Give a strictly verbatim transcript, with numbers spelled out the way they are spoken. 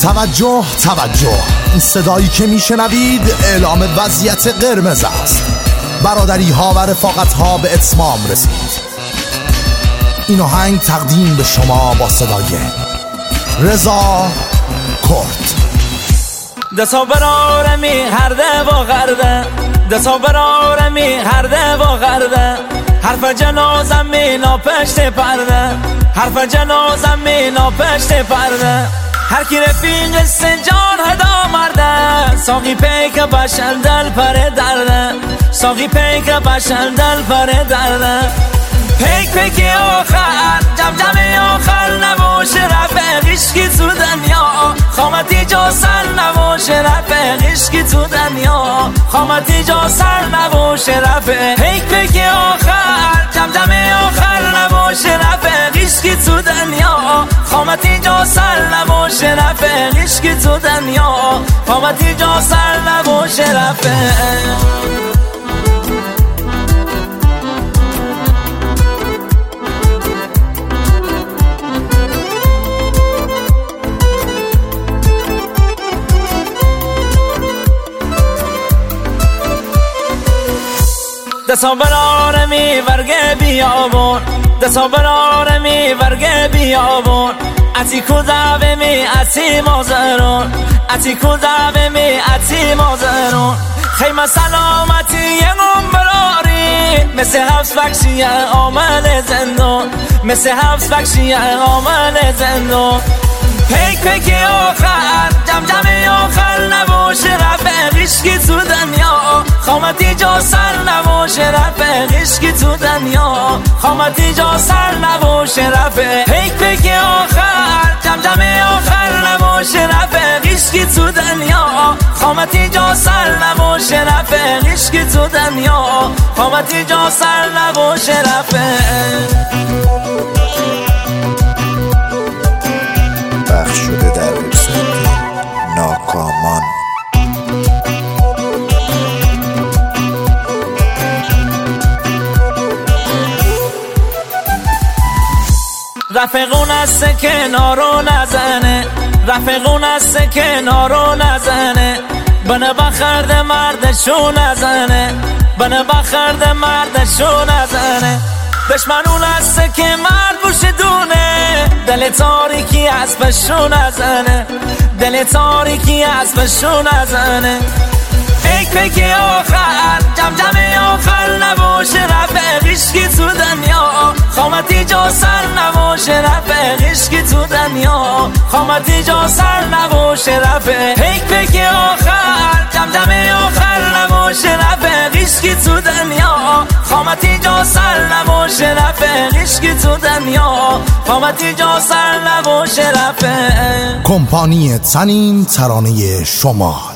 توجه توجه، این صدایی که میشنوید اعلام وضعیت قرمز است. برادری ها و رفاقت ها به اتمام رسید. این آهنگ تقدیم به شما با صدای رضا کرد. دسا برارمی هرده و غرده، دسا برارمی هرده و غرده، حرف جنازم مینا پشت پرده، حرف جنازم مینا پشت پرده. هر کی رفیق سنجان هدا مرده، ساقی پیک بشن دل پر درده، ساقی پیک بشن دل پر درده. پیک پیک آخر جم جم آخر نباش رفق عشقی تو دنیا، خامتی جا سر نباش رفق عشقی تو دنیا، خامتی جا سر نباش رفق. پیک پیک آخر جم جم آخر نباش رفق عشقی تو دنیا، خامتی جا سر نباش رفق عشقی تو دنیا، خامتی جا سر نباش رفق. دسا برارمی ورگه بیابون، دسا برارمی ورگه بیابون، اتی کدوه می اتی مازرون، اتی کدوه می اتی مازرون. خیمه سلامتی یمون براری، مثل حفظ بخشی آمن زندون، مثل حفظ بخشی آمن زندون. پیک پیک آخر جم جم آخر نباش رفق عشقی تو دنیا، خامتی جا سر نباش رفق عشقی تو دنیا، خامتی جا سر نباش رفق. پیک پیک آخر جم جم آخر نباش رفق عشقی تو دنیا، خامتی جا سر نباش رفق عشقی تو دنیا، خامتی جا سر نباش رفق. پخش شده در وبسایت ناکامان. رفقون است کنارو نزنه، رفقون است کنارو نزنه، بنه بخرد مردشو نزنه، بنه بخرد مردشو نزنه. دشمنون است که مرد بوش دونه، دل تاریکی اسبشو نزنه، دل تاریکی اسبشو نزنه. پیک پیک آخر جم جم آخر نباش رفق عشقی تو دنیا، خامتی جا سر نباش رفق عشقی تو دنیا، خامتی جا سر نباش رفق. پیک پیک آخر جم جم آخر نباش رفق عشقی تو دنیا، خامتی جا سر نباش رفق عشقی تو دنیا، خامتی جا سر نباش رفق. کمپانی تنین ترانه شما.